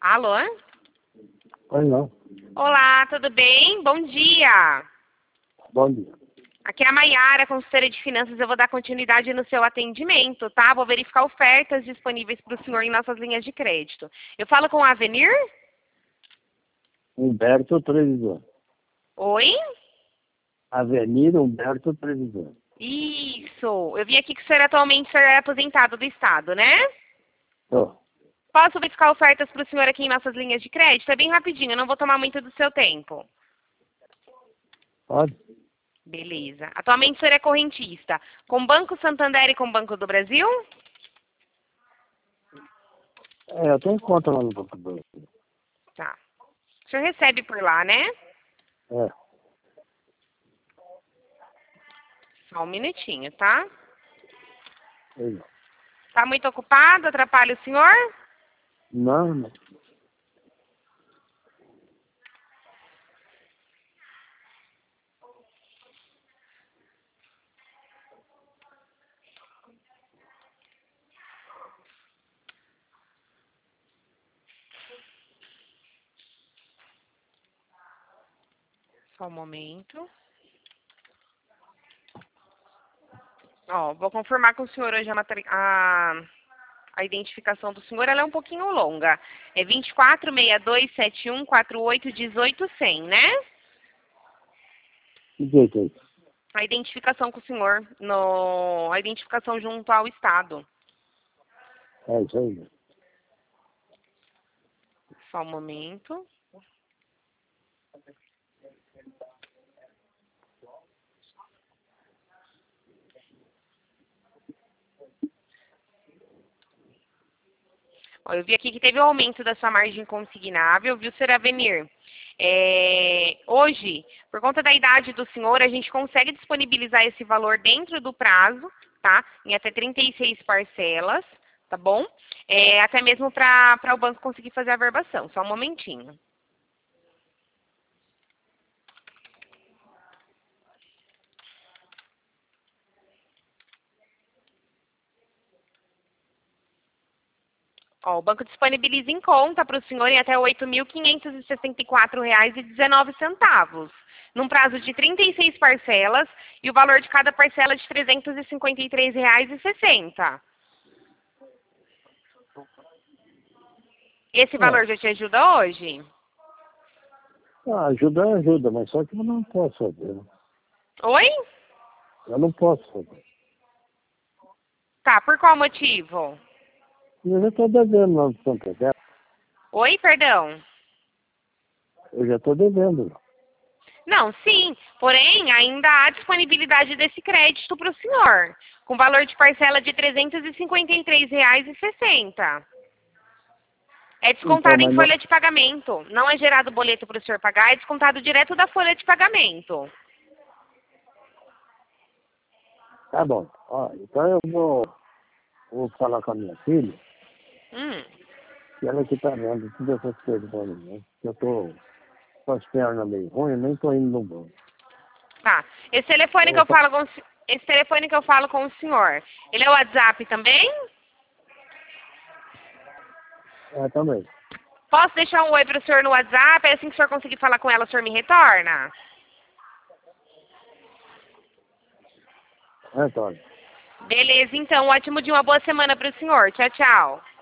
Alô? Oi, não. Olá, tudo bem? Bom dia. Bom dia. Aqui é a Maiara, consultora de finanças. Eu vou dar continuidade no seu atendimento, tá? Vou verificar ofertas disponíveis para o senhor em nossas linhas de crédito. Eu falo com a Avenir? Humberto Trevisan. Oi? Avenida Humberto Trevisan. Isso. Eu vi aqui que o senhor é aposentado do Estado, né? Tô. Posso verificar ofertas para o senhor aqui em nossas linhas de crédito? É bem rapidinho, eu não vou tomar muito do seu tempo. Pode? Beleza. Atualmente o senhor é correntista com Banco Santander e com Banco do Brasil? Eu tenho conta lá no Banco do Brasil. Tá. O senhor recebe por lá, né? É. Só um minutinho, tá? Sei não. Tá muito ocupado? Atrapalha o senhor? Não, não. Só um momento. Ó, vou confirmar com o senhor hoje a identificação do senhor. Ela é um pouquinho longa. É 246271481800, né? Que jeito é isso? A identificação com o senhor, a identificação junto ao Estado. É isso aí, né? Só um momento. Ó, eu vi aqui que teve o aumento da sua margem consignável, viu, Sr. Avenir? Hoje, por conta da idade do senhor, a gente consegue disponibilizar esse valor dentro do prazo, tá? Em até 36 parcelas, tá bom? Até mesmo para o banco conseguir fazer a verbação. Só um momentinho. Ó, o banco disponibiliza em conta para o senhor em até R$ 8.564,19, num prazo de 36 parcelas, e o valor de cada parcela é de R$ 353,60. Esse É. valor já te ajuda hoje? Ajuda, mas só que eu não posso fazer. Né? Oi? Eu não posso fazer. Tá, por qual motivo? Eu já estou devendo lá no Santander. Oi, perdão? Eu já estou devendo. Não, sim. Porém, ainda há disponibilidade desse crédito para o senhor, com valor de parcela de R$ 353,60. É Então, descontado em mas não... folha de pagamento. Não é gerado boleto para o senhor pagar, é descontado direto da folha de pagamento. Tá bom. Ó, então eu vou falar com a minha filha, Hum. que ela que está vendo todas essas coisas para mim, né? Eu estou com as pernas meio ruins, eu nem estou indo no banco. Tá. Esse telefone que eu falo com o senhor, ele é o WhatsApp também? Também. Posso deixar um oi para o senhor no WhatsApp? Aí assim que o senhor conseguir falar com ela, o senhor me retorna? Antônio. Beleza, então. Ótimo dia, uma boa semana para o senhor. Tchau, tchau.